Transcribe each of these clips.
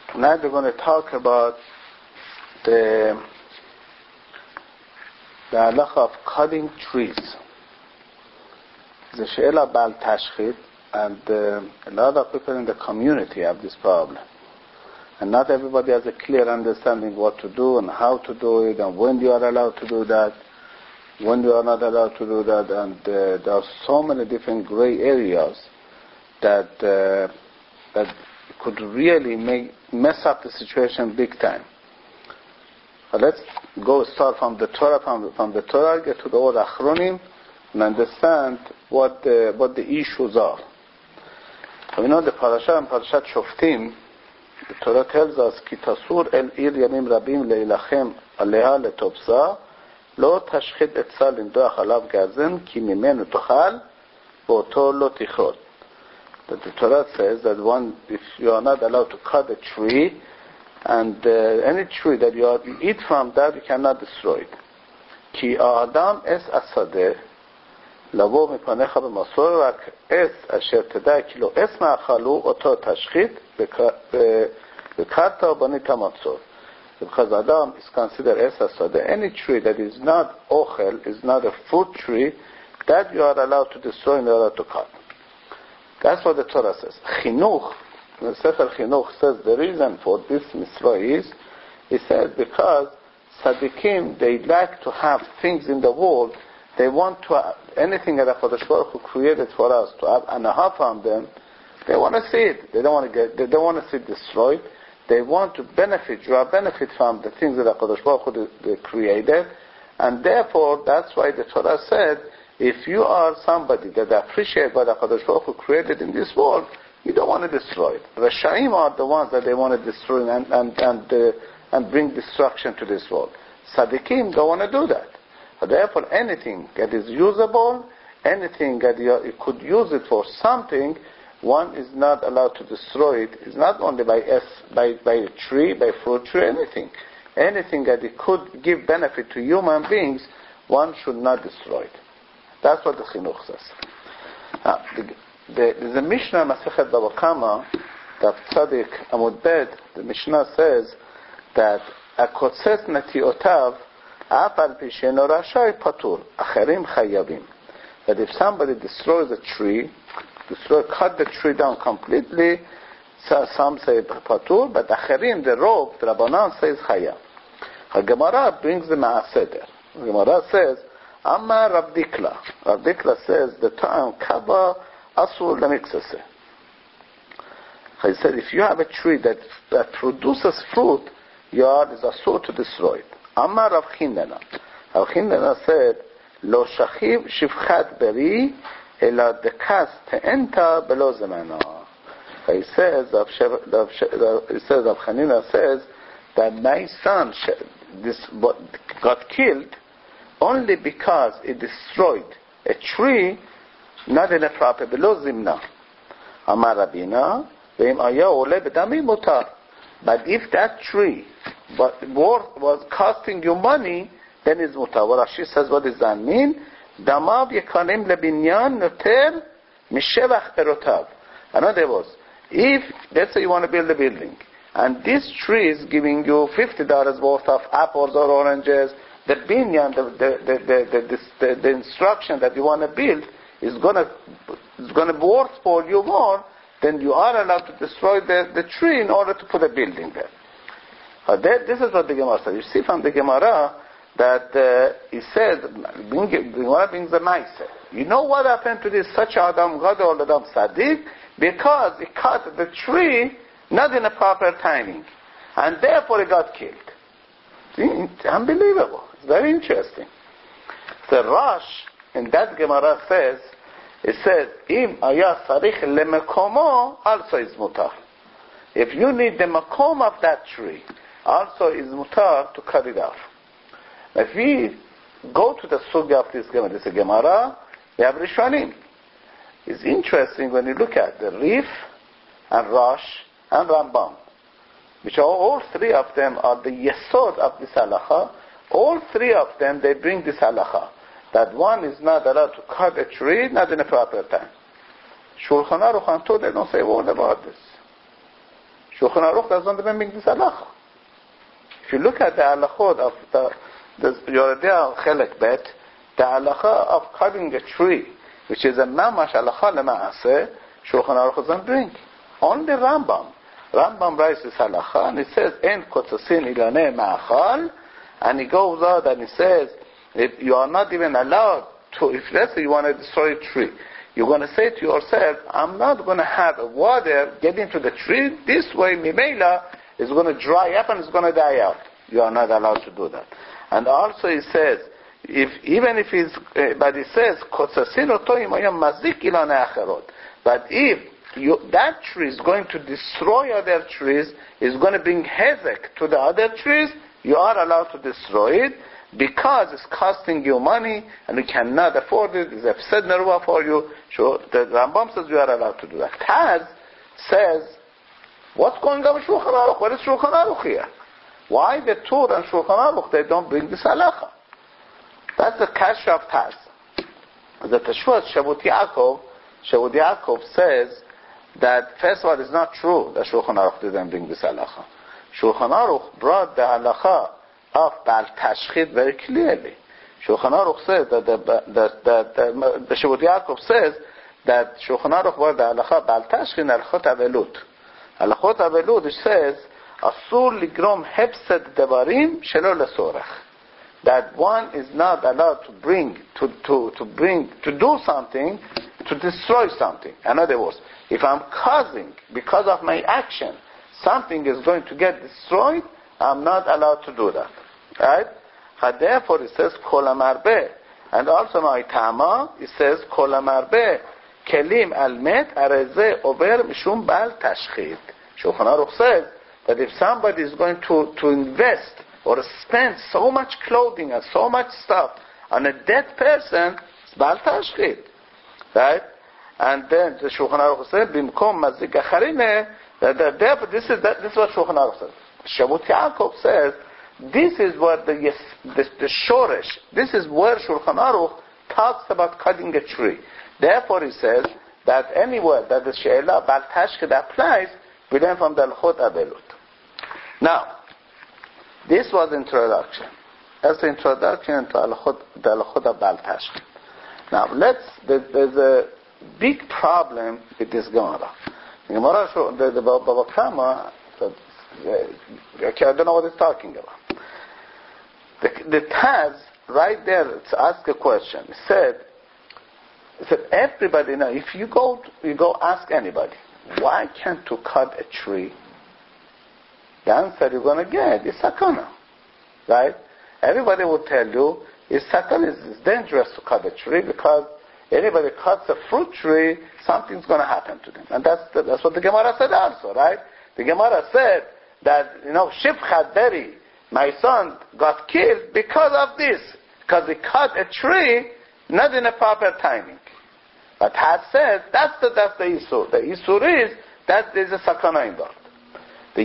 Now we're going to talk about the halacha of cutting trees. The she'ela bal tashchit, and a lot of people in the community have this problem. And not everybody has a clear understanding what to do and how to do it and when you are allowed to do that, when you are not allowed to do that, and there are so many different gray areas that could really mess up the situation big time. But let's start from the Torah, from the Torah, get to the Or Achronim, and understand what the issues are. We know the parasha and Parashat Shoftim, the Torah tells us, Ki tasur el ir yamim rabim leilachem aleha letopsa, lo tashchit etza lindoach alav gazen, ki mimenu tochal, v'oto lo tichrot. That the Torah says that if you are not allowed to cut a tree, and any tree that you eat from that, you cannot destroy it. Ki adam es asadeh, לבוא מפניך במסור רק עץ אשר תדע כי לא עץ מאכלו אותו תשחית וקרת ובנית מצור. Because Adam is considered as a any tree that is not ochel, is not a fruit tree, that you are allowed to destroy in order to cut. That's what the Torah says. Chinuch, the Sefer Chinuch says the reason for this mitzvah is, it says because tzaddikim, they like to have things in the world. They want to have anything that HaKadosh Baruch Hu created for us to have anahah from them. They want to see it. They don't want to see it destroyed. They want to benefit from the things that HaKadosh Baruch Hu created, and therefore that's why the Torah said, if you are somebody that appreciates what HaKadosh Baruch Hu created in this world, you don't want to destroy it. The Rashaim are the ones that they want to destroy and bring destruction to this world. Tzaddikim don't want to do that. Therefore, anything that is usable, anything that you could use it for something, one is not allowed to destroy it. It's not only by a tree, by fruit tree, anything. Anything that it could give benefit to human beings, one should not destroy it. That's what the Chinuch says. Now, there's a Mishnah, Masechet Bava Kama, that Tzadik Amud Bet, the Mishnah says that Akotzet Natiotav that if somebody destroys a tree, cut the tree down completely, some say patur, but acherim, the rope, the Rabbanan says chaya. The Gemara brings the Ma'aseder. The Gemara says, Amma Rav Dikla. Rav Dikla says, the time kaba asur lemiksase. He said, if you have a tree that produces fruit, your is asur to destroy it. Amar Rav Chindana. Rav Chindana said, Lo shachiv shivchat beri, ela dekas te'enta belo zemana. He says, Rav Chanina says, that my son got killed only because it destroyed a tree, not in a proper belo zimna. Amar Rabina, ve'im aya ole b'dami mutar. But if that tree was costing you money, then it's mutar. What Rashi says, what does that mean? Damav yekanim lebinyan noter mishevach perotav. In other words, if, let's say you want to build a building, and this tree is giving you $50 worth of apples or oranges, the binyan, the instruction that you want to build is going to be worth for you more, then you are allowed to destroy the tree in order to put a building there. This is what the Gemara says. You see from the Gemara that he says, the Gemara brings the Maaseh. You know what happened to this such Adam Gadol, Adam Sadiq? Because he cut the tree not in a proper timing. And therefore he got killed. See? Unbelievable. It's very interesting. The Rosh in that Gemara says, it says, Im ayah sarich lemekomo, also is mutar. If you need the makom of that tree, also is mutar to cut it off. If we go to the sugya of this Gemara, we have Rishonim. It's interesting when you look at the Rif and Rosh and Rambam, which are all three of them are the yesod of this halacha. All three of them, they bring this halacha, that one is not allowed to cut a tree, not in a proper time. Shulchan Aruch and Torah, they don't say a word about this. Shulchan Aruch does not even bring this halacha. If you look at the halachot of the Yoredea Chelek Bet, the halacha of cutting a tree, which is a mamash halacha lema'aseh, Shulchan Aruch doesn't bring. Only Rambam. Rambam writes this halacha, and he says, "En kotzasin ilanei ma'achal," and he goes out and he says, if you are not even allowed to, if let's say you want to destroy a tree, you're going to say to yourself, I'm not going to have water get into the tree, this way Mimela is going to dry up and it's going to die out. You are not allowed to do that. And also he says, but he says, but if that tree is going to destroy other trees, is going to bring hezek to the other trees, you are allowed to destroy it, because it's costing you money and you cannot afford it. It's a fsed nerva for you. So the Rambam says you are allowed to do that. Taz says, what's going on with Shulchan Aruch? What is Shulchan Aruch here? Why the Torah and Shulchan Aruch, they don't bring this halacha? That's the kasha of Taz. The Teshuvah Shavut Yaakov says that first of all, it's not true that Shulchan Aruch didn't bring this halacha. Shulchan Aruch brought the halacha of Baal Tashchit very clearly. Shulchan Aruch says that the Shavut Yaakov says that Shulchan Aruch brought the halacha Baal Tashchit and Halachot Avelut. Halachot Avelut, it says, Asur ligrom hepsed devarim shelo lesorach. That one is not allowed to do something, to destroy something. In other words, if I'm causing, because of my action, something is going to get destroyed, I'm not allowed to do that. Right? Therefore it says, Kol Amarbe. And also Ma'itama, it says, Kol Amarbe, Kelim Al-Met, Areze Over Mishum Bal Tashchit. Shulchan Aruch says that if somebody is going to invest or spend so much clothing and so much stuff on a dead person, it's Bal Tashchit. Right? And then the Shulchan Aruch says, Bimkom Mazik Acharine, therefore this is what Shulchan Aruch says. Shavut Yaakov says, this is what the shoresh, this is where Shulchan Aruch talks about cutting a tree. Therefore he says that anywhere that the She'elah Bal Tashchit applies, we learn from the Halachot Avelut. Now, this was introduction. That's the introduction to the Halachot of Bal Tashchit. Now, there's a big problem with this Gemara. The Gemara, the Baba Kama, I don't know what it's talking about. The Taz, right there, to ask a question, said everybody, now, if you go ask anybody, why can't you cut a tree? The answer you're going to get is sakana. Right? Everybody will tell you, it's dangerous to cut a tree, because anybody cuts a fruit tree, something's going to happen to them. And that's what the Gemara said also, right? The Gemara said that, Shifchat Beri, my son, got killed because of this. Because he cut a tree, not in a proper timing. But Had said, that's the Isur. The Isur is that there's a sakana involved. The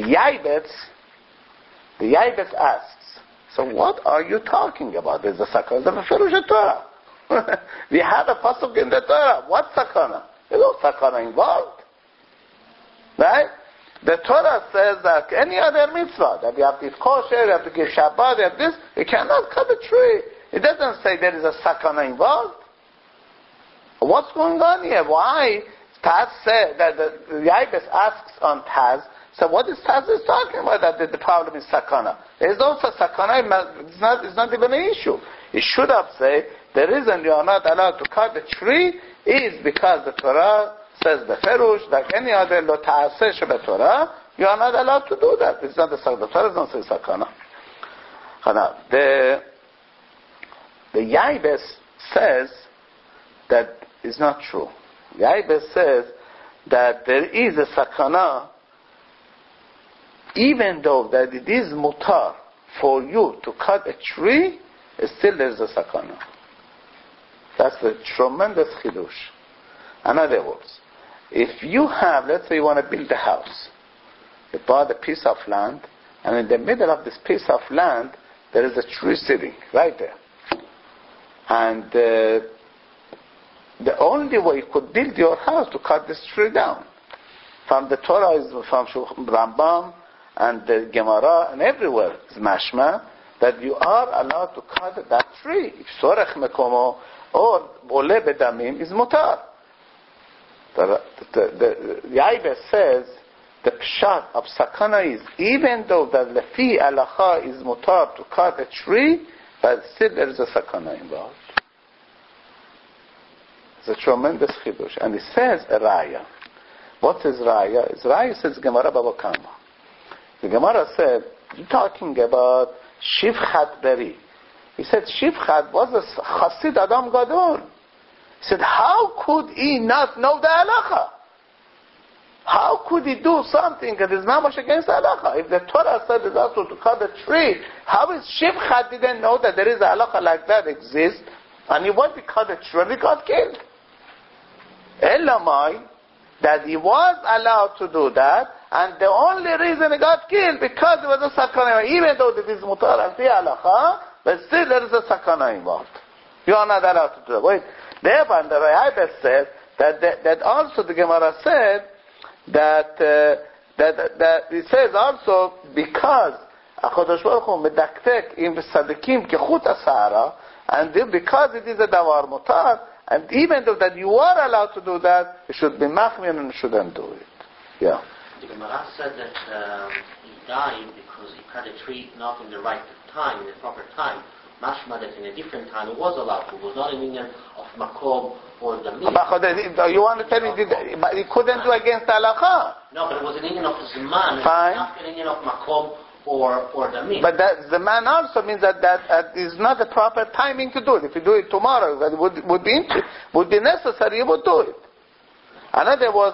Yaibetz asks, so what are you talking about? There's a sakana. There's a Ferush Torah. We have a pasuk in the Torah. What sakana? There's no sakana involved. Right? The Torah says that any other mitzvah, that you have to eat kosher, you have to give Shabbat, you have this, you cannot cut a tree. It doesn't say there is a sakana involved. What's going on here? Why? Taz said that the Yaibetz asks on Taz, so what is Taz is talking about, that the problem is sakana? There is also sakana, it's not even an issue. It should have said, the reason you are not allowed to cut the tree is because the Torah says the Ferush, like any other lo ta'aseh shebe Torah, you are not allowed to do that. It's not the Torah doesn't say sakana. The Yaibetz says that is not true. Yaibetz says that there is a sakana, even though that it is mutar for you to cut a tree, still there is a sakana. That's the tremendous chidush. In other words, if you have, let's say you want to build a house, you bought a piece of land, and in the middle of this piece of land, there is a tree sitting right there. And the only way you could build your house to cut this tree down. from the Torah, is from Rambam and the Gemara and everywhere is mashma that you are allowed to cut that tree. If sorech mekomo or ole bedamim is mutar. The Yaibes says the pshat of sakana is even though that lefi alacha is mutar to cut a tree, but still there is a sakana involved. It's a tremendous chidush. And he says a raya. What is raya? Is raya says Gemara Baba Kama. The Gemara said, you're talking about Shivchat Beri. He said Shivchat was a Chassid Adam Gadol. He said, how could he not know the halacha? How could he do something that is not much against the halacha? If the Torah said it's also to cut a tree, how is Shivchat didn't know that there is a halacha like that exists, and he wanted to cut a tree and he got killed? Elamai, that he was allowed to do that, and the only reason he got killed because there was a sakana, even though it is mutar and fi halacha, but still there is a sakana involved. You are not allowed to do that. Wait, therefore the Rahabes said that also the Gemara said that it says also because HaKadosh Baruch Hu medaktek im tzadikim kechut asara, and because it is a davar mutar, and even though that you are allowed to do that, you should be machmir and shouldn't do it. Yeah. The Gemara said that he died because he cut a tree not in the right time, in the proper time. Mashma that in a different time he was allowed to. It was not an union of makom or the meat. You want to tell me, but he couldn't do against halakha? No, but it was an union of zman. Fine. Not an union of makom or the meat. But that the man also means that is not the proper timing to do it. If you do it tomorrow, that would be necessary, you would do it. Another was,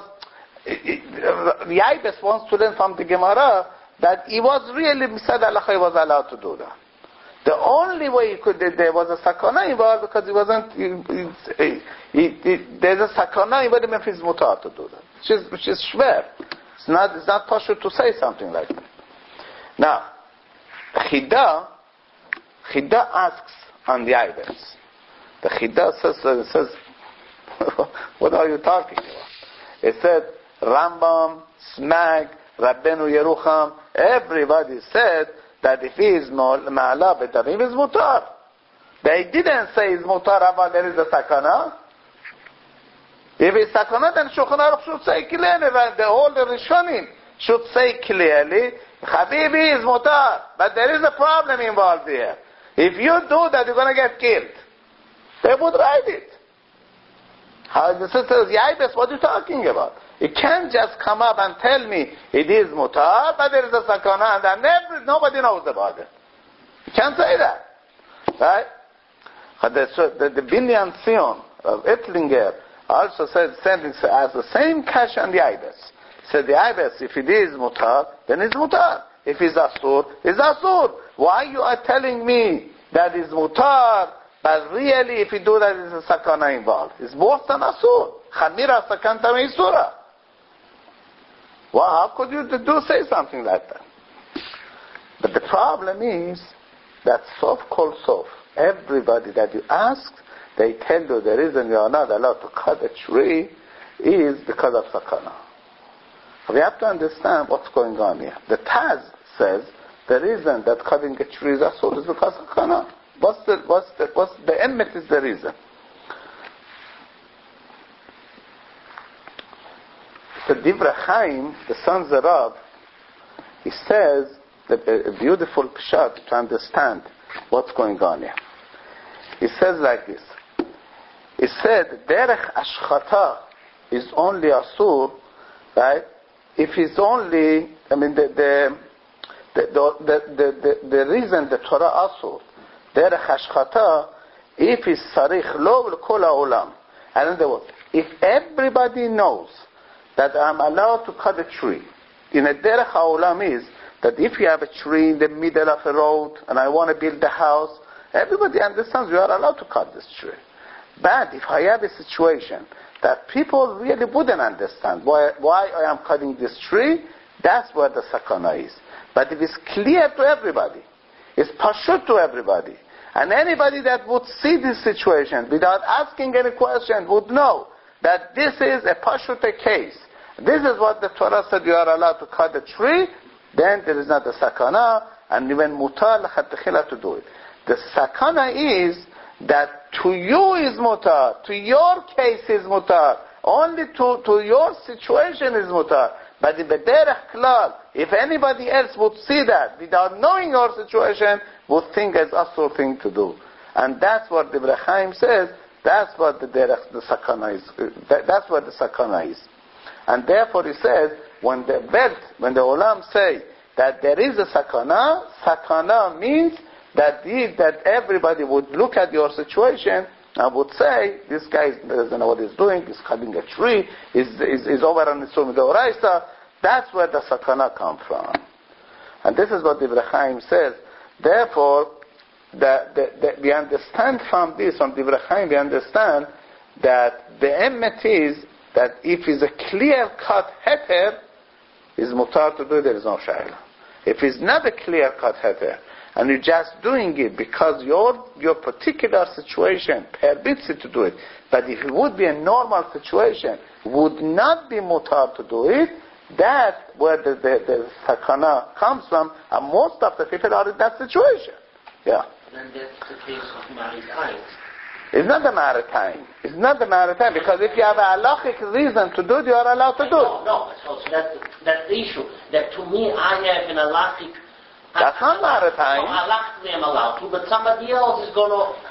Yaibes wants to learn from the Gemara that he was really said halacha, he was allowed to do that. The only way there was a sakana involved because he wasn't. There's a sakana even if he's mutar to do that, which is shver. It's not possible to say something like that. Now, Chida asks on the Yaibes. The Chida says, what are you talking about? It said, Rambam, Smag, Rabbeinu Yerucham, everybody said that if he is ma'ala b'damim, is mutar. They didn't say it's mutar, but there is a sakana. If it's sakana, then Shulchan Aruch should say clearly, the whole Rishonim should say clearly, Habibi is mutar, but there is a problem involved here. If you do that, you're going to get killed. They would write it. The sister says, Yaibes, what are you talking about? You can't just come up and tell me it is mutar, but there is a sakana, and then nobody knows about it. You can't say that. Right? The Binyan Sion of Ettlinger also said, as the same cash on the Yaibes. He said, the Yaibes, if it is mutar, then it's mutar. If it's asur, it's asur. Why you are telling me that it's mutar, but really if you do that, there's a sakana involved? It's worse than asur. Chamira sakanta meisura. Well, how could you say something like that? But the problem is that sof called sof. Everybody that you ask, they tell you the reason you are not allowed to cut a tree is because of sakana. We have to understand what's going on here. The Taz says the reason that cutting a tree is asur is because of sakana. What's the emet is the reason. The Divrei Chaim, the son Zerav, he says a beautiful pshat to understand what's going on here. He says like this. He said, Derech Ashchata is only asur, right? If it's only, the reason the Torah asur, Derech Ashchata, if it's sarich lo l'kol ha'olam. In other words, if everybody knows that I'm allowed to cut a tree, in a derech ha'olam is that if you have a tree in the middle of a road and I want to build a house, everybody understands you are allowed to cut this tree. But if I have a situation that people really wouldn't understand why I am cutting this tree, that's where the sakana is. But if it's clear to everybody, it's pashut to everybody, and anybody that would see this situation without asking any question would know that this is a pashut case, This is what the Torah said, you are allowed to cut the tree, then there is not a sakana, and even mutar l'chatechila to do it. The sakana is that to you is mutar, to your case is mutar, only to your situation is mutar. But in the derech klal, if anybody else would see that without knowing your situation, would think it's asur thing to do. And that's what the Divrei Chaim says, that's what the sakana is. That's what the sakana is. And therefore he says, when the Olam say that there is a sakana means that everybody would look at your situation and would say, this guy doesn't know what he's doing, he's cutting a tree, he's over on the Sum Deoraisa. That's where the sakana comes from. And this is what the Divrei Chaim says. Therefore, we understand from this, from the Divrei Chaim, we understand that the emet is that if it's a clear-cut heter, is mutar to do it, there is no shayla. If it's not a clear-cut heter, and you're just doing it because your particular situation permits you to do it, but if it would be a normal situation, would not be mutar to do it, that's where the sakana comes from, and most of the people are in that situation. Yeah. And that's the case of maritime. It's not the maritime. It's not the maritime, because if you have a halachic reason to do it, you are allowed to do it. No. So that's the issue. That to me, I have an halachic. That's not maritime. No, halachically I'm allowed to, but somebody else is going to.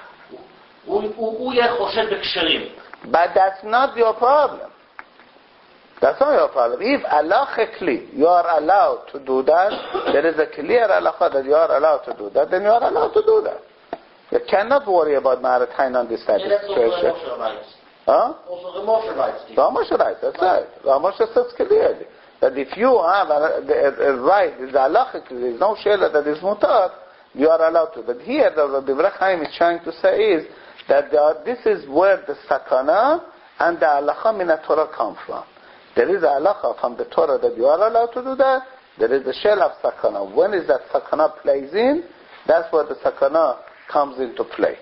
But that's not your problem. That's not your problem. If halachically you are allowed to do that, there is a clear halacha that you are allowed to do that, then you are allowed to do that. You cannot worry about maritime on this type of situation. Also the Moshe rights. Huh? Also the Moshe rights. The Moshe rights, that's right. The Moshe says clearly that if you have a right, the halachically, there is no shayla that is mutar, you are allowed to. But here, the Divrei Chaim is trying to say is that this is where the sakana and the halacha min Torah come from. There is a halacha from the Torah that you are allowed to do that. There is the shell of sakana. When is that sakana plays in? That's where the sakana comes into play.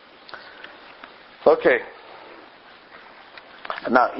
Okay. Now,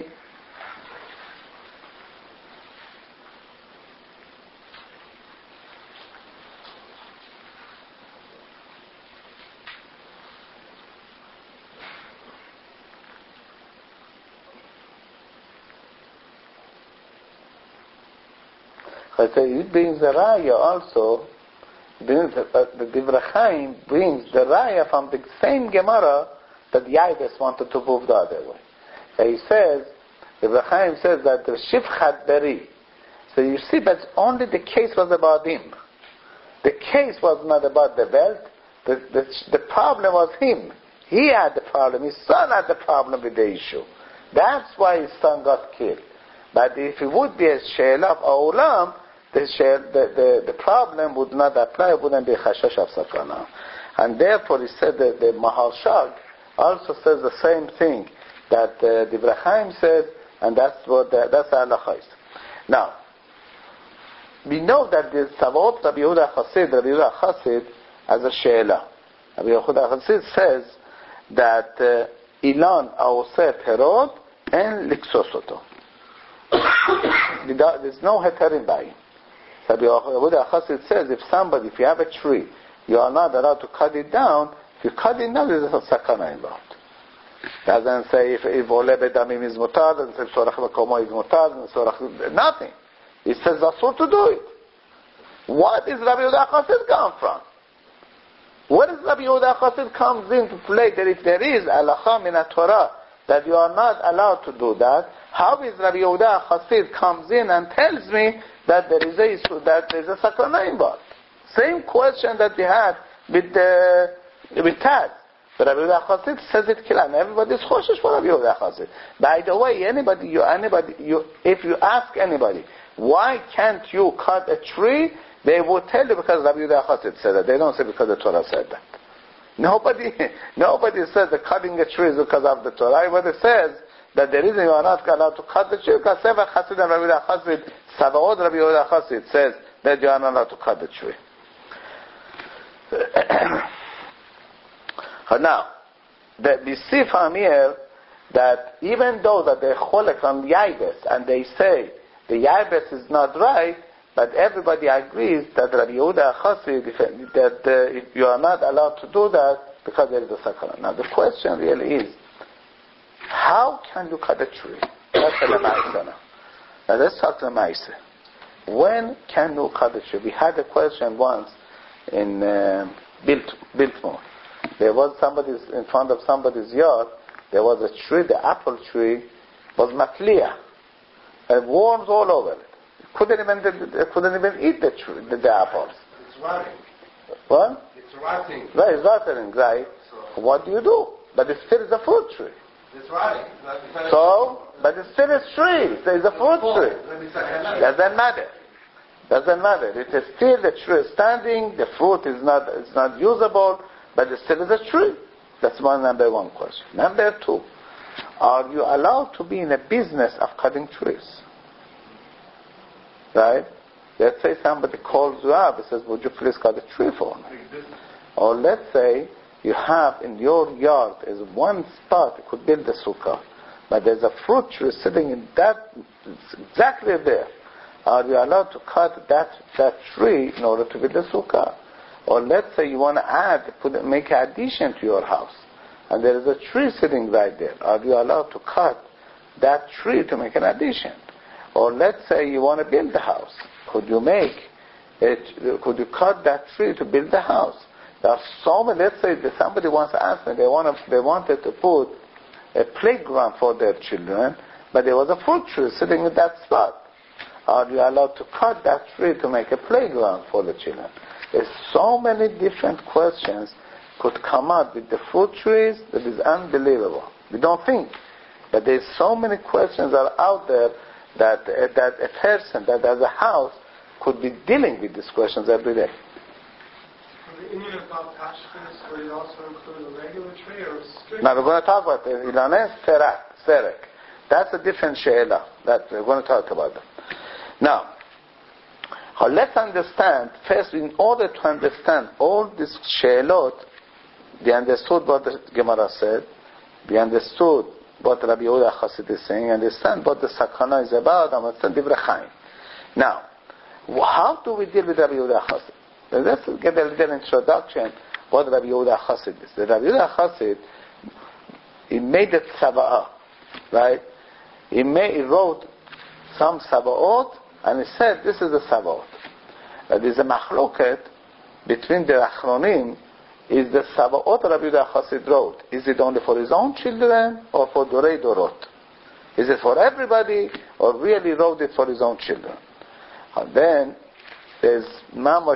it brings the raya also. The Divrei Chaim brings the raya from the same Gemara that Yaides wanted to move the other way. So he says, the Divrei Chaim says that the Shifchat Beri. So you see, that's only the case was about him. The case was not about the belt. The problem was him. He had the problem. His son had the problem with the issue. That's why his son got killed. But if it would be a she'ela of Olam, the problem would not apply, it wouldn't be chashash of sakana. And therefore he said that the Maharshal also says the same thing that the Divrei Chaim said, and that's halacha is. Now, we know that the Tzavot Rabbi Yehuda Chassid as a she'ela. Rabbi Yehuda Chassid says that Ilan Aoseh Perot and Liksosoto. There's no heterim by him. Rabbi Yehuda Chassid says if you have a tree, you are not allowed to cut it down. If you cut it down, there's a sakana involved. Doesn't say if ole bedamim is mutar, doesn't say sorach v'komo is mutar, nothing. It says asur to do it. What is Rabbi Yehuda Chassid come from? Where does Rabbi Yehuda Chassid comes into play that if there is halacha min Torah that you are not allowed to do that, how is Rabbi Yehuda Chassid comes in and tells me that there is a issue, that there is a sakana involved? Same question that we had with Taz. But Rabbi Yehuda Chassid says it clearly, and everybody is choshesh for Rabbi Yehuda Chassid. By the way, if you ask anybody, why can't you cut a tree? They will tell you because Rabbi Yehuda Chassid said that. They don't say because the Torah said that. Nobody says that cutting a tree is because of the Torah. Everybody says that the reason you are not allowed to cut the tree because Sefer Chassid and Rabbi Yehuda Chassid, Savaot Rabbi Yehuda Chassid says that you are not allowed to cut the tree. Now, we see from here that even though that they're cholek on Yaibes, and they say the Yaibes is not right, but everybody agrees that Rabbi Yehuda Chassid, that you are not allowed to do that because there is a sakana. Now the question really is, how can you cut a tree? That's the Lamaisa now. Now let's talk to the Lamaisa. When can you cut a tree? We had a question once in Biltmore. There was in front of somebody's yard, there was a tree, the apple tree was matliya. And worms all over it. Couldn't even eat the apples. It's rotting. What? It's rotting. Right, it's rotting, right? So what do you do? But it still is a fruit tree. It's rotting. But it still is tree. There is a fruit tree. Doesn't matter. It is still the tree standing. The fruit is not usable, but it still is a tree. That's number one question. Number two, are you allowed to be in a business of cutting trees? Right? Let's say somebody calls you up and says, would you please cut a tree for me? Or let's say you have in your yard is one spot you could build a sukkah, but there's a fruit tree sitting in that, exactly there. Are you allowed to cut that tree in order to build a sukkah? Or let's say you want to make an addition to your house, and there is a tree sitting right there. Are you allowed to cut that tree to make an addition? Or let's say you want to build a house. Could you cut that tree to build the house? There are so many. Let's say that somebody wants to ask me, they wanted to put a playground for their children, but there was a fruit tree sitting in that spot. Are you allowed to cut that tree to make a playground for the children? There's so many different questions could come out with the fruit trees that is unbelievable. We don't think. But there's so many questions that are out there that a person that has a house could be dealing with these questions every day. The Indian about Tashkis, would it also include a regular tree or a strict? Now we're going to talk about the Ilanes Serek. That's a different she'ela. That we're going to talk about that. Now, let's understand, first, in order to understand all these she'elot, we understood what the Gemara said, we understood what Rabbi Yehuda Chassid is saying, understand what the sakana is about, and understand Divrei Chaim. Now, how do we deal with Rabbi Yehuda Chassid? Let's get a little introduction what Rabbi Yehuda Chassid is. The Rabbi Yehuda Chassid, he made a tzava'ah, right? He wrote some tzava'ot, and he said, this is the tzava'ot. There is a machloket between the Achronim. Is the tzava'ot Rabbi Yehuda Chassid wrote, is it only for his own children or for Dorei Dorot? Is it for everybody or really wrote it for his own children? And then there's mamash,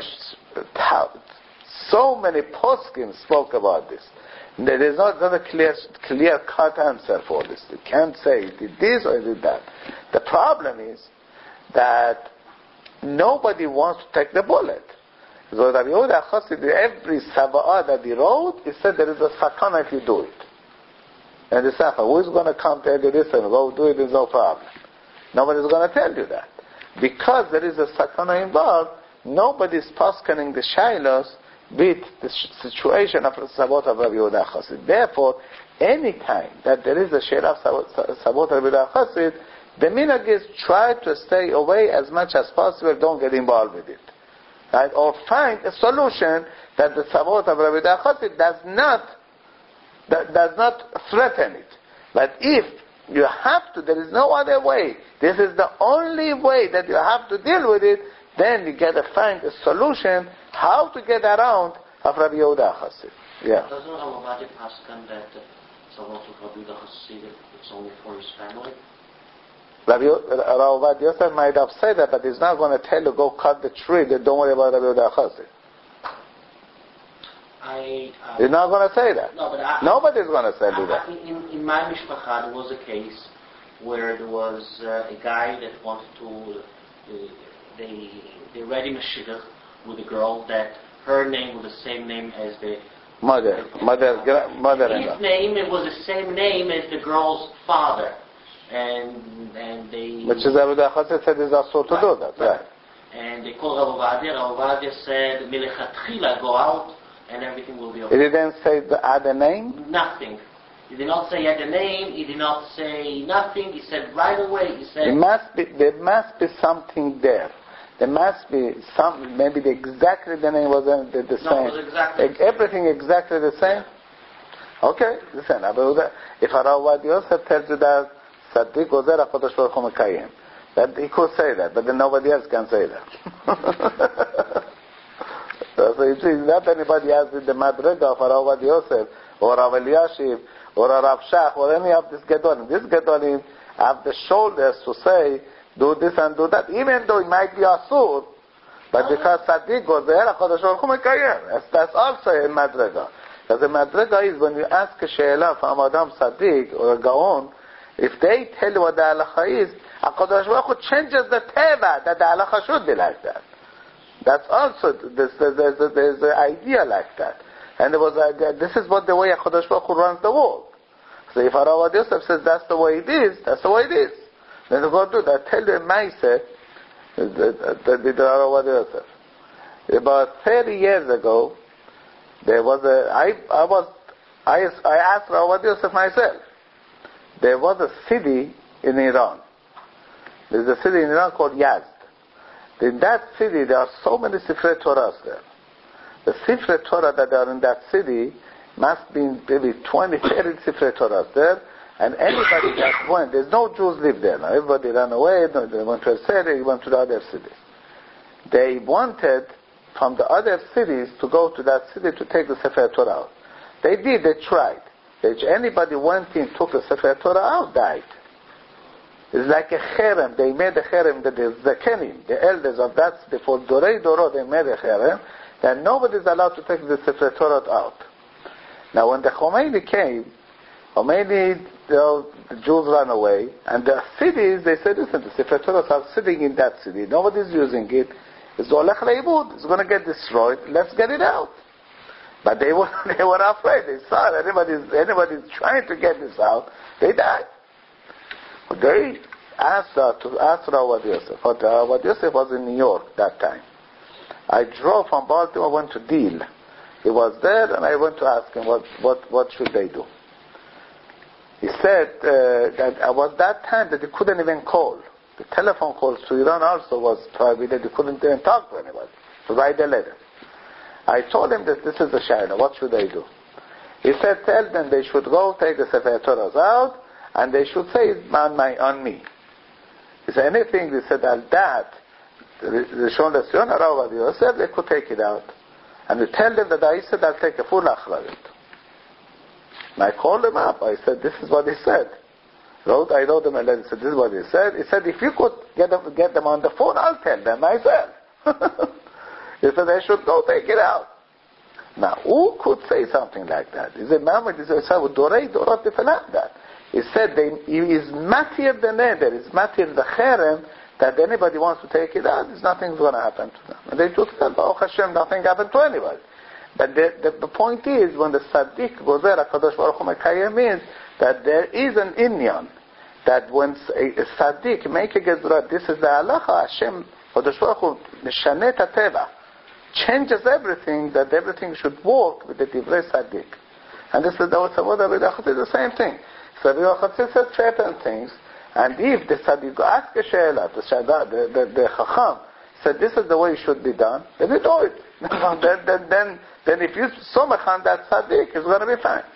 so many poskim spoke about this. There is not a clear cut answer for this. You can't say it did this or it did that. The problem is that nobody wants to take the bullet. So Rabbi Yehuda Chassid, every Saba'ah that he wrote, he said there is a sakana if you do it. And the Safa, who is going to come tell you this and go do it, is no problem. Nobody's going to tell you that. Because there is a sakana involved, nobody is paskening the shaylos with the situation of the Sabot of Rabbi Yehuda Chassid. Therefore, any time that there is a shayla of Sabot of Rabbi Yehuda Chassid, the minhag is try to stay away as much as possible, don't get involved with it. Right? Or find a solution that the Sabot of Rabbi Yehuda Chassid does not threaten it. But if you have to, there is no other way, this is the only way that you have to deal with it, then you got to find a solution how to get around of Rabbi Yehuda Chassid. Yeah. Doesn't Rabbi Paskan that Sabot of Rabbi Yehuda Chassid it's only for his family? Rabbi Yosef might have said that, but he's not going to tell you, go cut the tree, don't worry about Rabbi Yehuda Chassid. He's not going to say that. No, nobody's going to say that. In my mishpacha, there was a case where there was a guy that wanted to, they read him a shidduch with a girl that her name was the same name as the mother-in-law. His name, it was the same name as the girl's father. And they... Which is Rabbi Yehuda Chassid said is also to do that, right? And they called Rav Ovadia said, Milechatchila, go out, and everything will be okay. He didn't say add a name? Nothing. He did not say he had a name. He did not say nothing. He said right away. He said, there must be something there. There must be some, maybe exactly the name wasn't the same. No, it was exactly the same. Everything exactly the same? Okay, listen, if Harav Yosef tells you that Sadiq Gozer HaKadosh Baruch Hu Mekayim, that he could say that, but then nobody else can say that. So you see, not anybody else in the Madrega of Harav Yosef, or Rav Eliashiv, or Rav Shach, or any of these Gedolim. These Gedolim have the shoulders to say, do this and do that, even though it might be Asur, but because Sadiq goes there, HaKadosh Baruch Hu Mekayem. That's also a Madrega. Because the Madrega is when you ask a She'ela from Adam Sadiq or a Gaon, if they tell you what the halacha is, HaKadosh Baruch Hu changes the teva, that the halacha should be like that. That's also, there's an idea like that. And there was this is what the way HaKadosh Baruch Hu runs the world. So if Harav Yosef says that's the way it is, that's the way it is. Then you go do that. Tell you a Maaseh, the Harav Yosef. About 30 years ago, there was I asked Harav Yosef myself. There was a city in Iran. There's a city in Iran called Yazd. In that city, there are so many Sifrei Torahs there. The Sifrei Torah that are in that city must be maybe 20, 30 Sifrei Torahs there. And anybody that went, there's no Jews live there now. Everybody ran away, they went to a city, they went to the other cities. They wanted from the other cities to go to that city to take the Sefer Torah out. They did, they tried. Anybody went in, took the Sefer Torah out, died. It's like a cherem. They made a cherem, the Zakenim, the elders of that city, for Dorei Doro, they made a cherem, that nobody is allowed to take the Sefer Torah out. Now when the Khomeini came, the Jews ran away, and the cities, they said, listen, the Sefer Torahs are sitting in that city, nobody's using it, it's Olech Leibud, it's going to get destroyed, let's get it out. But they were afraid, they saw anybody's trying to get this out, they died. But they asked Rav Yosef, but Rav Yosef was in New York that time. I drove from Baltimore, went to Deal. He was there, and I went to ask him, what should they do? He said that was that time that he couldn't even call. The telephone calls to Iran also was prohibited. He couldn't even talk to anybody. To write a letter. I told him that this is the Shaila. What should they do? He said, tell them they should go take the Sefer Torahs out, and they should say it on me. He said, anything they said that, Rishon LeZion, Harav Yosef, they could take it out. And we tell them that I said I'll take a full achravit. And I called him up. I said, this is what he said. I wrote him a letter. He said, this is what he said. He said, if you could get them on the phone, I'll tell them myself. He said, they should go take it out. Now, who could say something like that? He said, Muhammad, he said, Dorei Dorot that. He said, he is matir the neder, is matir the cherem, that anybody wants to take it out, nothing's going to happen to them. And they took it out, Baruch Hashem, nothing happened to anybody. But the point is, when the Sadiq goes there, HaKadosh Baruch Hu Mekayem means that there is an inyan, that when a Sadiq make a gezerah, this is the halacha, Hashem, HaKadosh Baruch Hu, Neshanet HaTeva, changes everything, that everything should work with the Divrei Sadiq. And this is the same thing. So Rabbi Yochanan said certain things, and if the Sadiq ask a she'ela, the Chacham said this is the way it should be done, then you do it. then if you somach on that Sadiq, it's going to be fine.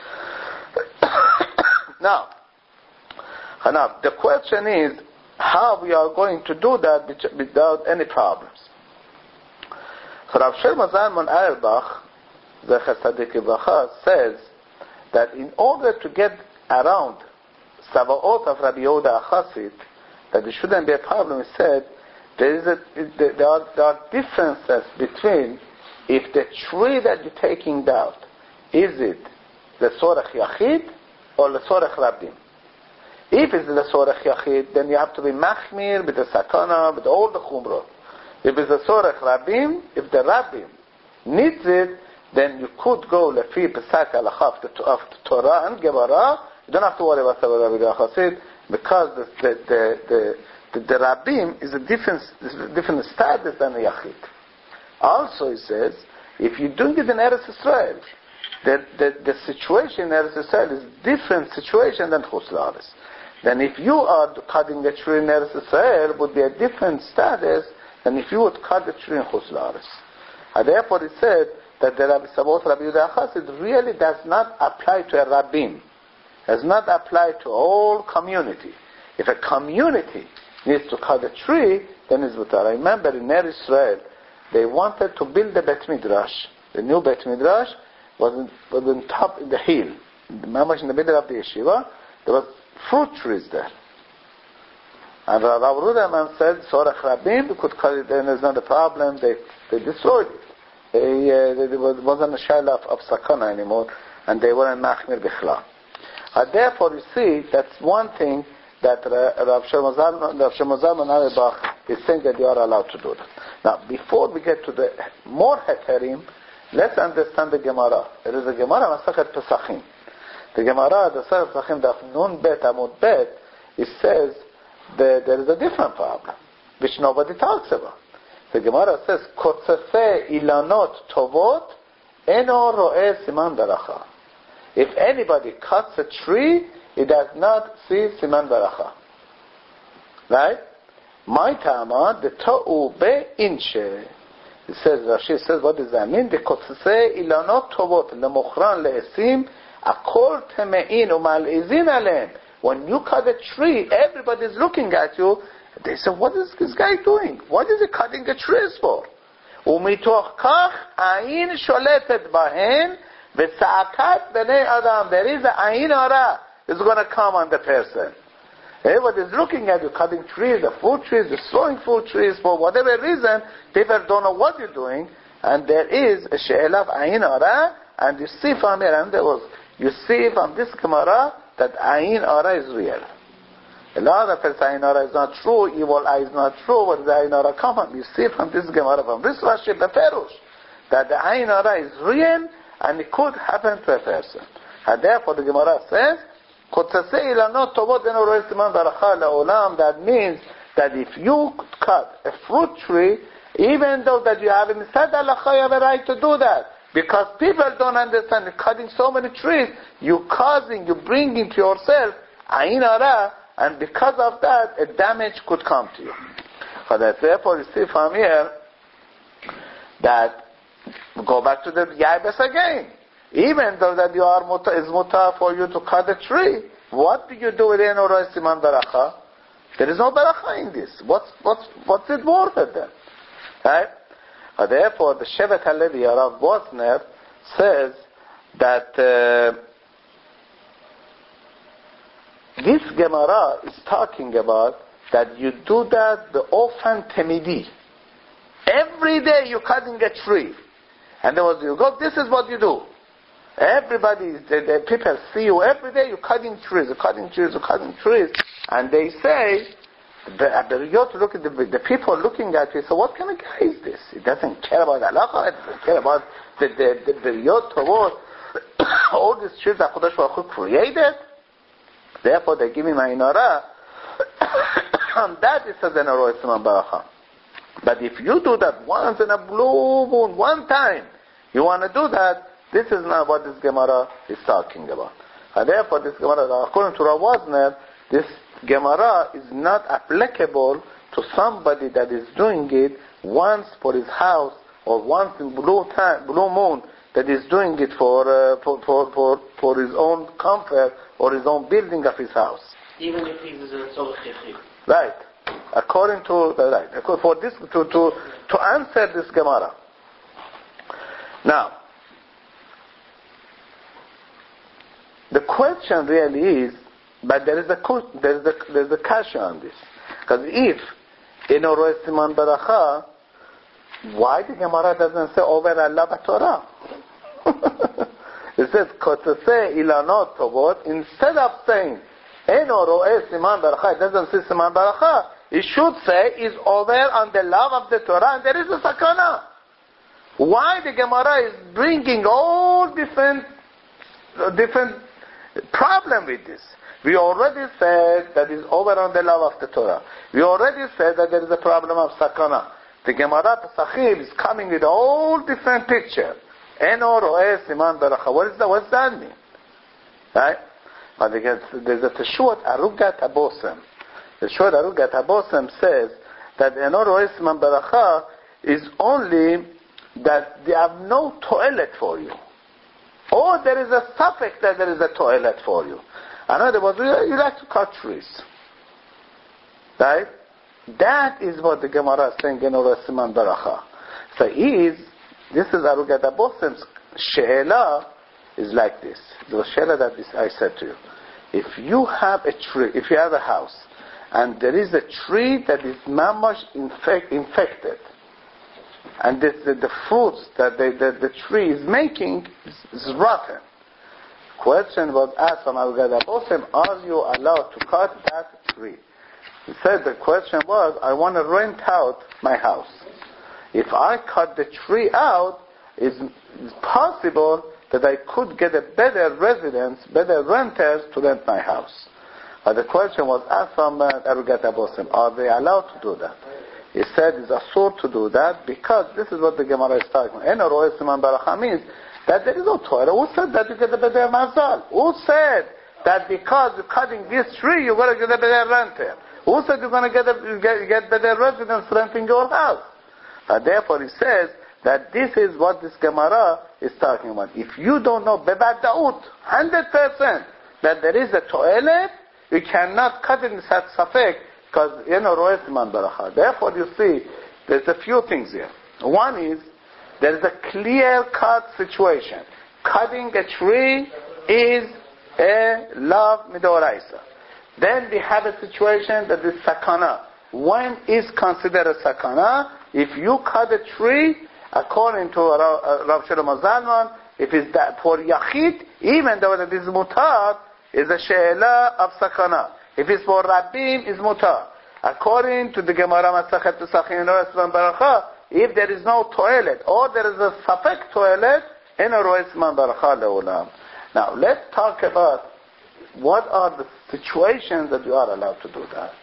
Now, the question is how we are going to do that without any problems. So Rav Shlomo Zalman Auerbach, Zecher Tzadik Livracha, says that in order to get around Savaot of Rabbi Yehuda HaChassid, that there shouldn't be a problem, he said, there are differences between if the tree that you're taking down, is it the Sorech Yachid or the Sorech Rabim? If it's the Sorech Yachid, then you have to be Machmir with the Sakana, with all the Chumrah. If it's the Sorech Rabim, if the Rabim needs it, then you could go Lefi Pesak Alachaf of Torah and Gemara. You don't have to worry about Rabbi Chassid, because the Rabim is a different status than the Yachid. Also, he says, if you're doing it in Eretz Israel, the situation in Eretz Yisrael is different situation than Chutz La'aretz. Then if you are cutting a tree in Eretz Yisrael, would be a different status than if you would cut the tree in Chutz La'aretz. And therefore it said that the Rabbi Sabaoth, Rabbi Yehuda Chassid really does not apply to a rabbin. Does not apply to all community. If a community needs to cut a tree, then it's mutar. I remember in Eretz Israel, they wanted to build a Bet Midrash. The new Bet Midrash was on top in the hill. In the middle of the yeshiva, there was fruit trees there. And Rav Ruderman said, Sorach Rabim, we could cut it, then there's not a problem. They destroyed it. There wasn't a shayla of sakana anymore, and they weren't machmir bichlal. Therefore, you see, that's one thing that Rav Shlomo Zalman Auerbach is saying that you are allowed to do that. Now, before we get to the more heterim, let's understand the Gemara. There is a Gemara, Masachet Pesachim. The Gemara, the Masachet Pesachim, Daf Nun Bet Amud Bet, it says that there is a different problem, which nobody talks about. The Gemara says, Kotzefe ilanot tovot, eno ro'eh siman baracha. If anybody cuts a tree, he does not see siman baracha. Right? My tama, the to'u be'inche. It says, Rashi says, what does that mean? The kotzese ilanot tovot, lemochran le'esim, akol teme'in u'mal'izin aleim. When you cut a tree, everybody's looking at you. They say, what is this guy doing? What is he cutting the trees for? Umitoch kach ayin sholetet bahen v'tza'akat b'nei adam. There is a ayin hara is going to come on the person. Everybody's looking at you cutting trees, the fruit trees, destroying fruit trees for whatever reason. People don't know what you're doing, and there is a she'ela of ayin hara, and you see from here, and there was, you see from this Gemara that ayin hara is real. A lot of people say ayin hara is not true, evil eye is not true. What does the ayin hara come from? You see from this Gemara, from this Rashi, the Perush, that the ayin hara is real, and it could happen to a person. And therefore the Gemara says, that means that if you cut a fruit tree, even though that you haven't said halacha, you have a right to do that. Because people don't understand, you're cutting so many trees, you're bringing to yourself ayin hara, and because of that, a damage could come to you. So that therefore you see from here, that, go back to the Yaibes again. Even though that you are is mutar for you to cut a tree, what do you do with Eno Ro'eh Siman Baracha? There is no baracha in this. What's it worth it then? Right? Therefore, the Shevet HaLevi, Rav Wosner, says that this Gemara is talking about that you do that the Ofan Temidi. Every day you're cutting a tree. And then you go, this is what you do. Everybody, the people see you every day, you're cutting trees, and they say, you look at the people looking at you, so what kind of guy is this? He doesn't care about halacha, he doesn't care about the Beriyot Tovot, all these trees that Kodesh Baruch Hu created. Therefore, they give him ayin hara, and that is an Eno Ro'eh Siman Baracha. But if you do that once in a blue moon, one time, you want to do that, this is not what this Gemara is talking about. And therefore, this Gemara, according to Rav Wosner, this Gemara is not applicable to somebody that is doing it once for his house or once in blue moon, that is doing it for his own comfort or his own building of his house. Even if he is a Tzolach Yechid. Right. According to for this to answer this Gemara. Now, the question really is, but there's a kasha on this, because if Eno Ro'eh Siman Baracha, why the Gemara doesn't say over Allah b'Torah? It says Kotzese ilanot tovot, instead of saying Eno Ro'eh Siman Baracha, it doesn't say Siman Baracha. It should say is over on the love of the Torah, and there is a sakana. Why the Gemara is bringing all different problem with this? We already said that is over on the love of the Torah. We already said that there is a problem of sakana. The Gemara Pesachim is coming with all different picture. Eno ro'eh siman beracha. What does that mean? Right? But there's a Teshuot Arugat Abosem. The Teshuot Arugat Abosem says that Eno ro'eh siman beracha is only that they have no toilet for you. Or there is a suffix that there is a toilet for you. In other words, you like to cut trees. Right? That is what the Gemara is saying, Eno ro'eh siman beracha. So this is Arugat Abosem's she'ela is like this. The she'ela that I said to you. If you have a tree, if you have a house, and there is a tree that is mamash infected, and the fruits that the tree is making is rotten. Question was asked from Arugat Abosem, are you allowed to cut that tree? He said the question was, I want to rent out my house. If I cut the tree out, it's possible that I could get a better residence, better renters to rent my house. But the question was asked from Arugat Abosem, are they allowed to do that? He said it's asur to do that because this is what the Gemara is talking about. Eno ro'eh siman beracha means that there is no Torah. Who said that you get a better mazal? Who said that because you're cutting this tree, you're going to get a better renter? Who said you're going to get better residents renting your house? Therefore, he says that this is what this Gemara is talking about. If you don't know bebadaut, 100%, that there is a toilet, you cannot cut in such safek because ro'eh siman beracha. Therefore, you see, there's a few things here. One is there is a clear-cut situation. Cutting a tree is a lav midoraisa. Then we have a situation that is sakana. When is considered a sakana? If you cut a tree, according to Rav Shlomo Zalman, if it's that for yachid, even though it is mutar, is a she'ela of sakana. If it's for rabbim, is mutar. According to the Gemara Masachet Pesachim ro'eh siman beracha, if there is no toilet or there is a safek toilet, eno ro'eh siman beracha le'olam. Now let's talk about what are the situations that you are allowed to do that.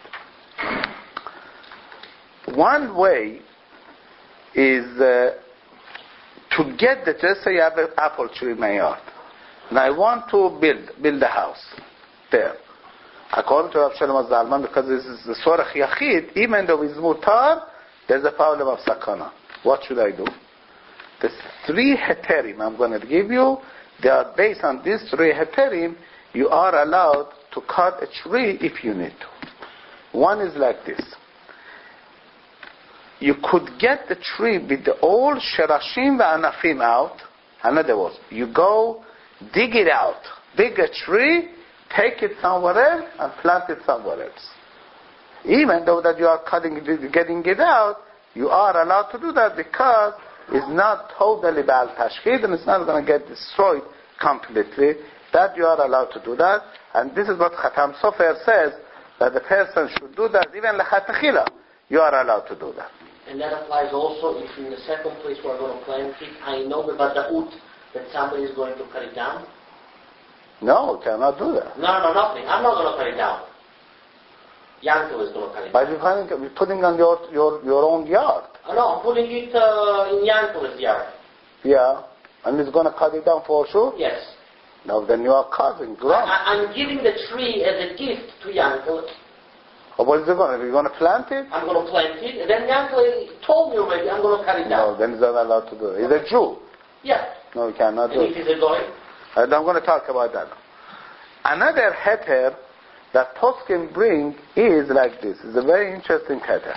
One way is to get the, just say you have an apple tree in my yard, and I want to build a house there. According to Rav Shlomo Zalman, because this is the Sorach Yachid, even though it's mutar, there's a problem of sakana. What should I do? The 3 heterim I'm going to give you, they are based on these 3 heterim, you are allowed to cut a tree if you need to. One is like this. You could get the tree with the old sherashim v'anafim out. In other words, you go dig it out, dig a tree, take it somewhere else and plant it somewhere else. Even though that you are getting it out, you are allowed to do that because it's not totally ba'al tashchid and it's not going to get destroyed completely. That you are allowed to do that. And this is what Khatam Sofer says, that the person should do that even lechatechila. You are allowed to do that. And that applies also if in the second place where I'm going to plant it, I know b'vadaut that somebody is going to cut it down. No, you cannot do that. No, nothing. I'm not going to cut it down. Yankel is going to cut it down. But you're putting on your own yard. No, I'm putting it in Yankel's yard. Yeah, and he's going to cut it down for sure? Yes. Now then you are cutting ground. I'm giving the tree as a gift to Yankel. Oh, what is it going to do? You're going to plant it? I'm going to plant it. And then Yankel told me already I'm going to cut it down. No, then he's not allowed to do it. He's a Jew. Yeah. No, he cannot do and it. if he's a goy? I'm going to talk about that. Another heter that poskim bring is like this. It's a very interesting heter.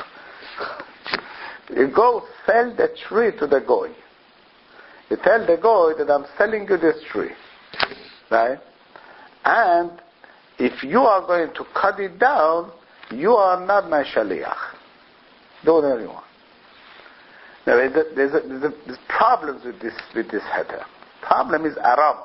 You go sell the tree to the goy. You tell the goy that I'm selling you this tree. Right? And if you are going to cut it down, you are not my shaliach. Do whatever you want. Now, there's problems with this heter. Problem is arama.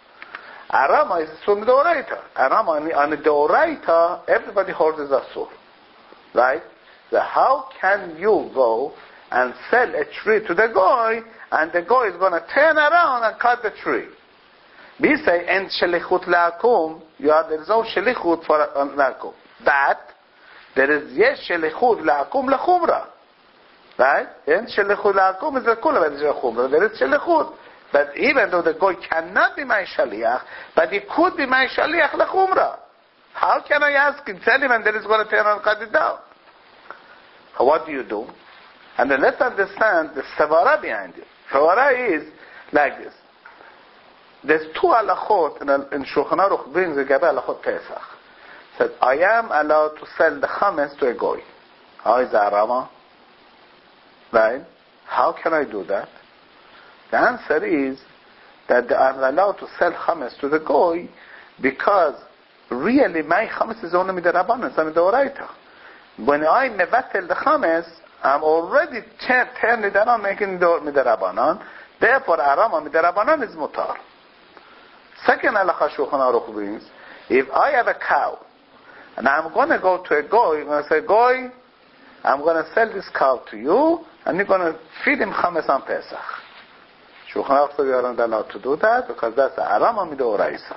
Arama is from the Doraita. Arama on the Doraita, everybody holds as asur. Right? So how can you go and sell a tree to the goy, and the goy is going to turn around and cut the tree? We say, en shelichut la'akum, there is no shelichut for la'akum. But there is yes shelichut la'akum la'chumra. Right? En shelichut la'akum is la'kula, but it's la'chumra. There is shelichut But even though the goy cannot be my shaliach, but he could be my shaliach lechumra. How can I ask him, tell him, and then he's going to turn and cut it down? What do you do? And then let's understand the savara behind it. Savara is like this. There's two halachot in Shulchan Aruch brings the Gabay halachot Pesach. Said, I am allowed to sell the chametz to a goy. How is the arama? Right? How can I do that? The answer is that I'm allowed to sell chametz to the goy because really my chametz is only midarabanan, it's not midoraita. When I mevatel the chametz, I'm already turning it around, making it midarabanan. Therefore, arama midarabanan is mutar. Second halacha Shulchan Aruch brings, if I have a cow and I'm going to go to a goy, I'm going to say, goy, I'm going to sell this cow to you, and you're going to feed him chametz on Pesach. Shulchan Aruch says you are not allowed to do that because that's arama midoraisa.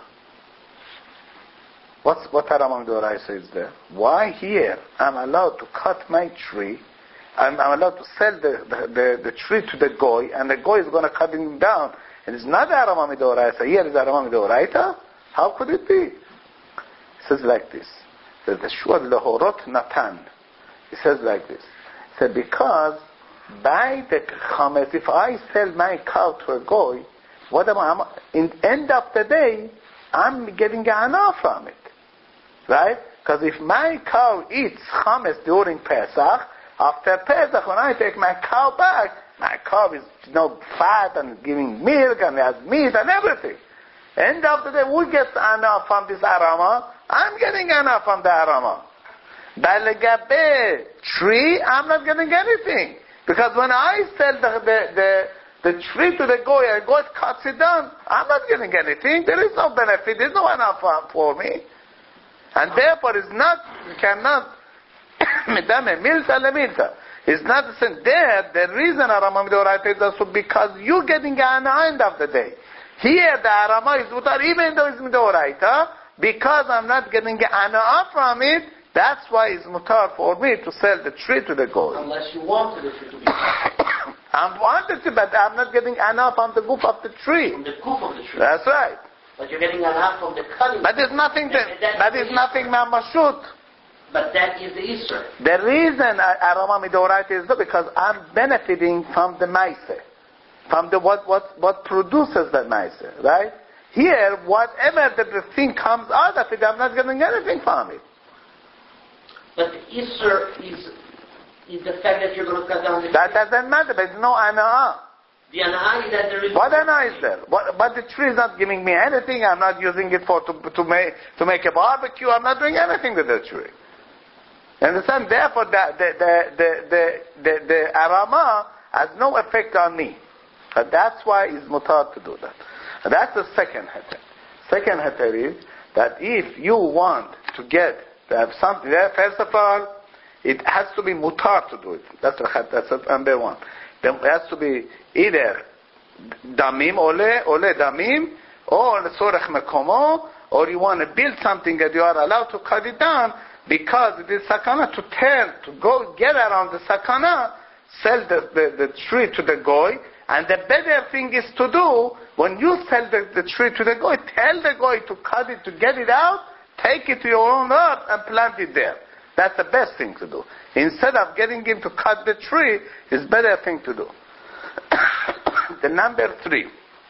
What arama midoraisa is there? Why here I'm allowed to cut my tree, and I'm allowed to sell the tree to the goy, and the goy is going to cut him down? And it's not arama midoraisa. Here is arama midoraita. How could it be? It says like this. It says the shuad lehorot natan. It says like this. It says because by the chametz, if I sell my cow to a goy, what am I? In end of the day, I'm getting a hana from it, right? Because if my cow eats chametz during Pesach, after Pesach, when I take my cow back, my cow is fat and giving milk and has meat and everything. End of the day, who gets ana from this arama? I'm getting ana from the arama. By tree, I'm not getting anything. Because when I sell the tree to the goy and goy cuts it down, I'm not getting anything. There is no benefit. There's no ana for me. And therefore, it's not, you cannot, it's not the same. There, the reason arama midoraita is also because you're getting an end of the day. Here, the arama is mutar, even though it's midoraita, because I'm not getting an from it, that's why it's mutar for me to sell the tree to the goy. Unless you wanted the tree to be I wanted to, but I'm not getting an from the goof of the tree. From the goof of the tree. That's right. But you're getting an from the cutting. But there's nothing mamashut. But that is the Easter. The reason arama midoraita is because I'm benefiting from the maise, from the what produces the maise, right? Here, whatever the thing comes out of it, I'm not getting anything from it. But the Easter is the fact that you're going to cut down the tree. That doesn't matter. There's no ana'ah. The ana'ah is that there is. What ana'ah is there? But the tree is not giving me anything. I'm not using it to make a barbecue. I'm not doing anything with the tree. Understand? Therefore, the arama has no effect on me. But that's why it's mutar to do that. And that's the second heter. Second heter is that if you want to have something there, first of all, it has to be mutar to do it. That's number one. Then it has to be either damim, ole damim, or sorech mekomo, or you want to build something that you are allowed to cut it down, because it is sakana to go get around the sakana, sell the tree to the goy, and the better thing is to do, when you sell the tree to the goy, tell the goy to cut it, to get it out, take it to your own earth and plant it there. That's the best thing to do. Instead of getting him to cut the tree, it's better thing to do. The number thing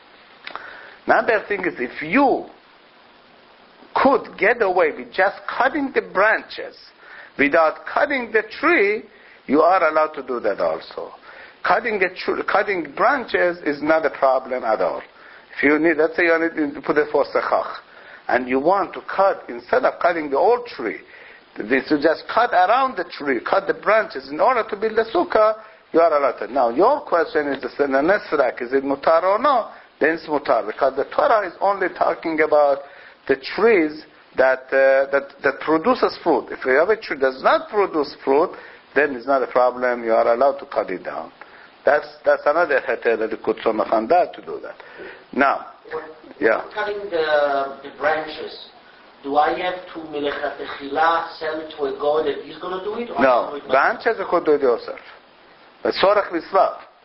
is, if you could get away with just cutting the branches without cutting the tree, you are allowed to do that also. Cutting branches is not a problem at all. If you need, let's say you need to put it for sechach, and you want to cut, instead of cutting the old tree, this you just cut around the tree, cut the branches in order to build the sukkah, you are allowed to. Now your question is, the nesrak, is it mutar or no? Then it's mutar, because the Torah is only talking about the trees that produces fruit. If you have a tree that does not produce fruit, then it's not a problem. You are allowed to cut it down. That's another heter that you could somach on that to do that. Now, yeah. Cutting the branches, do I have to melechatechila sell it to a goy that he's going to do it? Or No, branches you could do it yourself. But sorach mitzvah.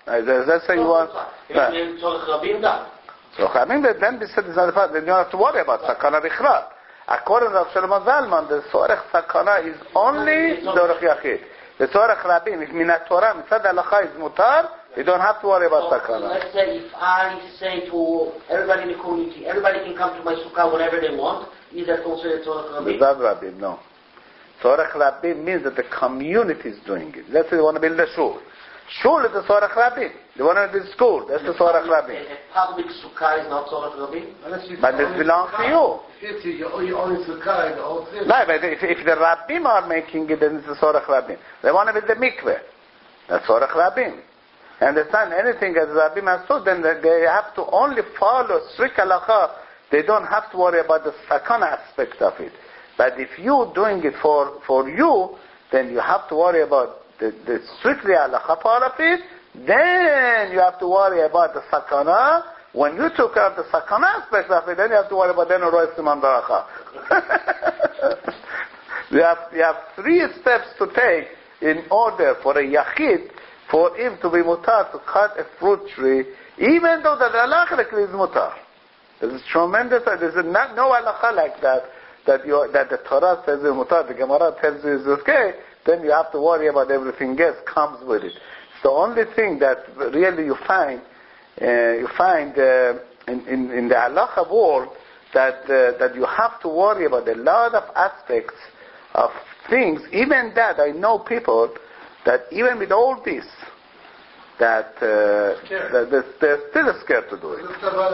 Let's say you want... Right. So I mean, then we said it's not a fact. Then you don't have to worry about sakana bichlal. According to Shlomo Zalman, the tzorech sakana is only tzorech yachid. The tzorech rabim, if minat Torah, mitzad halacha is mutar, you don't have to worry about sakana. Let's say if I say to everybody in the community, everybody can come to my sukkah whenever they want, is that considered tzorech rabim? Mitzad rabim, no. Tzorech rabim means that the community is doing it. Let's say they want to build a shul. Shul is the tzorech rabim. They want to build school. That's the tzorech rabim. A public sukkah is not tzorech rabim? But this belongs to you. You own sukkah and the whole thing. No, but if the rabbim are making it, then it's the tzorech rabim. They want to build the mikveh. That's tzorech rabim. Understand? Anything as rabbim has told, then they have to only follow strict halacha. They don't have to worry about the sakana aspect of it. But if you're doing it for you, then you have to worry about the strictly halacha part of it. Then you have to worry about the sakana. When you took out the sakana aspect of it, then you have to worry about then rois siman baracha. You have 3 steps to take in order for a yachid, for him to be mutar to cut a fruit tree, even though the halacha is mutar. This is tremendous. There is no halacha like that. That the Torah says is mutar, the Gemara tells you is okay. Then you have to worry about everything else comes with it. It's the only thing that really you find in the halacha world that you have to worry about a lot of aspects of things. Even that I know people that even with all this, that they're still scared to do it.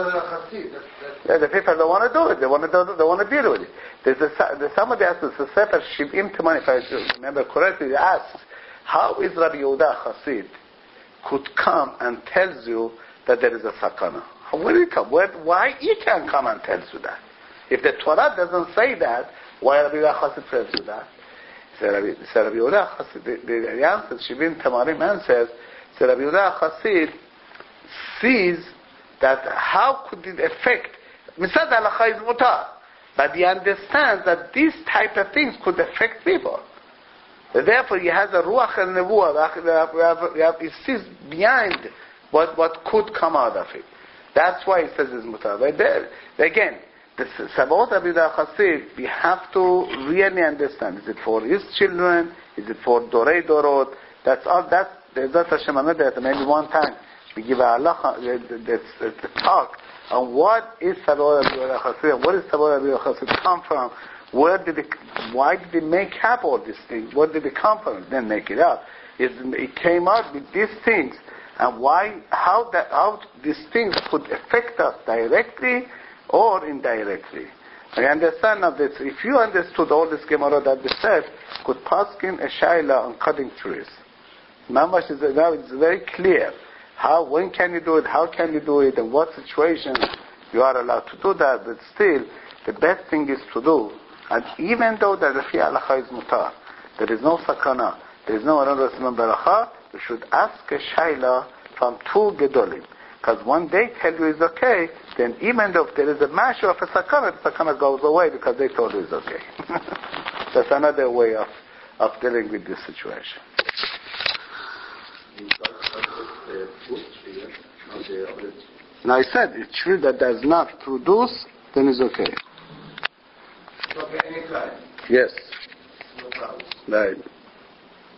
The people don't want to do it. They want to deal with it. There's somebody asked us, the Sefer Shiv'im Temani, if I remember correctly, he asked, how is Rabbi Yehuda Chassid could come and tells you that there is a sakana? Where did he come? Why he can come and tells you that? If the Torah doesn't say that, why Rabbi Yehuda Chassid tells you that? Rabbi Yehuda Chassid, the answer, Shiv'im Temarim answers, so Rabbi Yehuda Chassid sees that how could it affect, Mitzad halacha is mutar, but he understands that these type of things could affect people. Therefore he has a ruach and nevuah, he sees behind what could come out of it. That's why he says it's mutar. But there, again, the Sabot Rabbi Yehuda Chassid, we have to really understand, is it for his children, is it for Dorei Dorot, that's all, that's Hashem that maybe one time we give a talk on what is Sabot Rabbi Yehuda Chassid, what is Sabot Rabbi Yehuda Chassid come from, why did they make up all these things, where did it come from, then make it up. It came out with these things, and how these things could affect us directly or indirectly. I understand now that if you understood all this Gemara that we said, could paskin a shaila on cutting trees. Now it's very clear. When can you do it, how can you do it, and what situations you are allowed to do that, but still, the best thing is to do. And even though that the fi halacha is mutar, there is no sakana, there is no another siman baracha, you should ask a shaila from 2 gedolim. Because when they tell you it's okay, then even though if there is a masher of a sakana, the sakana goes away because they told you it's okay. That's another way of dealing with this situation. Now I said, it's true that does not produce, then it's okay. Okay, anytime. Yes. No problem. Right.